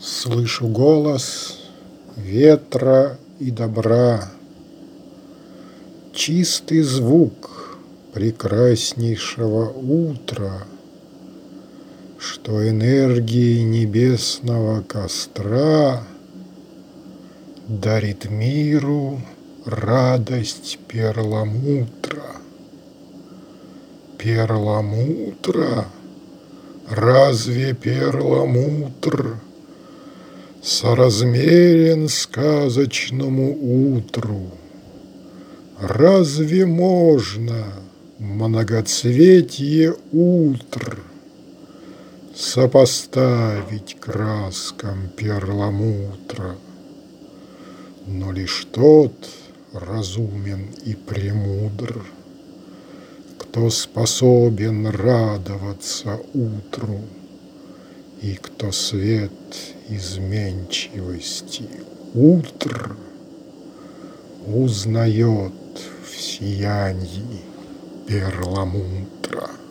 Слышу голос ветра и добра, чистый звук прекраснейшего утра, что энергией небесного костра дарит миру радость перламутра. Перламутра? Разве перламутр соразмерен сказочному утру? Разве можно многоцветье утр сопоставить краскам перламутра? Но лишь тот разумен и премудр, кто способен радоваться утру, и кто свет изменчивости утр узнает в сиянии перламутра.